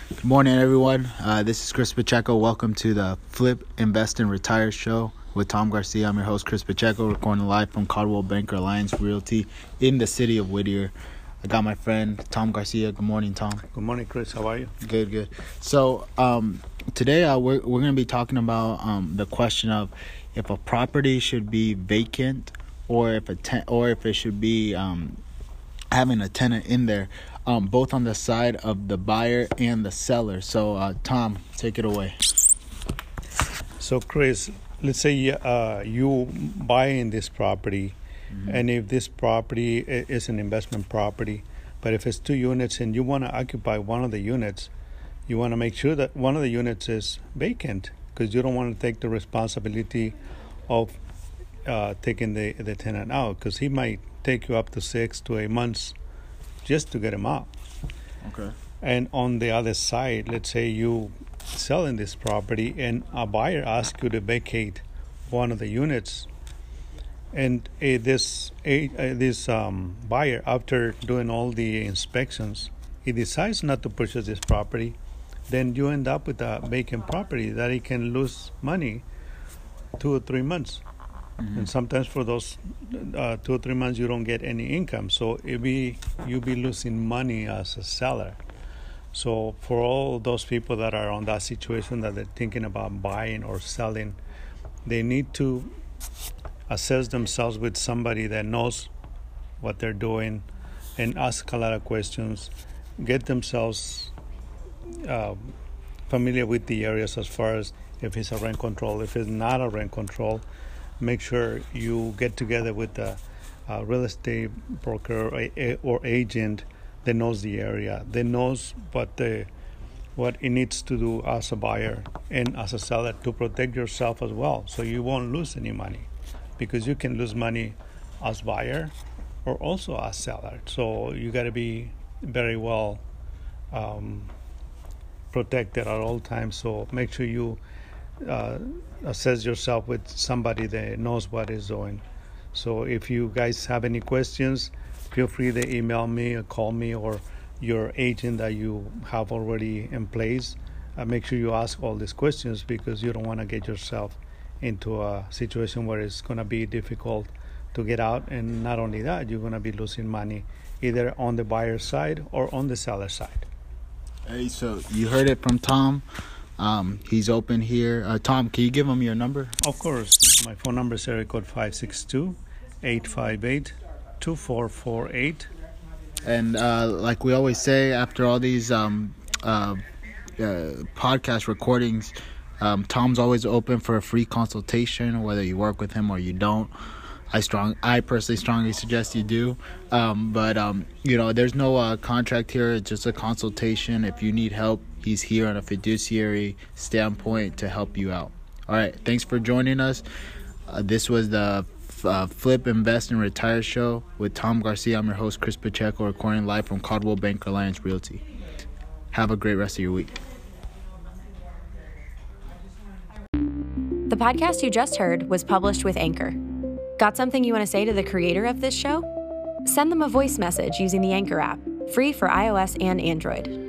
Good morning, everyone. This is Chris Pacheco. Welcome to the Flip, Invest, and Retire show with Tom Garcia. I'm your host, Chris Pacheco, recording live from Caldwell Banker Alliance Realty in the city of Whittier. I got my friend, Tom Garcia. Good morning, Tom. Good morning, Chris. How are you? Good. So today we're going to be talking about the question of if a property should be vacant or if it should be having a tenant in there, both on the side of the buyer and the seller. So, Tom, take it away. So, Chris, let's say you buy in this property, and if this property is an investment property, but if it's 2 units and you want to occupy one of the units, you want to make sure that one of the units is vacant because you don't want to take the responsibility of taking the tenant out because he might take you up to 6 to 8 months just to get him out. Okay. And on the other side, let's say you selling this property and a buyer asks you to vacate one of the units, and this buyer, after doing all the inspections, he decides not to purchase this property, then you end up with a vacant property that he can lose money 2 or 3 months. And sometimes for those 2 or 3 months you don't get any income, so you'll be losing money as a seller. So for all those people that are on that situation that they're thinking about buying or selling, they need to assess themselves with somebody that knows what they're doing and ask a lot of questions, get themselves familiar with the areas as far as if it's a rent control, if it's not a rent control. Make sure you get together with a real estate broker or agent that knows the area, that knows what it needs to do as a buyer and as a seller to protect yourself as well, so you won't lose any money, because you can lose money as buyer or also as seller. So you got to be very well protected at all times. So make sure you assess yourself with somebody that knows what is doing. So if you guys have any questions, feel free to email me or call me or your agent that you have already in place. Make sure you ask all these questions because you don't want to get yourself into a situation where it's going to be difficult to get out. And not only that, you're going to be losing money either on the buyer side or on the seller side. Hey, so you heard it from Tom. He's open here. Tom, can you give him your number? Of course. My phone number is area code 562-858-2448. And like we always say, after all these podcast recordings, Tom's always open for a free consultation, whether you work with him or you don't. I personally strongly suggest you do. But there's no contract here. It's just a consultation. If you need help, he's here on a fiduciary standpoint to help you out. All right. Thanks for joining us. This was the Flip, Invest, and Retire show with Tom Garcia. I'm your host, Chris Pacheco, recording live from Caldwell Banker Alliance Realty. Have a great rest of your week. The podcast you just heard was published with Anchor. Got something you want to say to the creator of this show? Send them a voice message using the Anchor app, free for iOS and Android.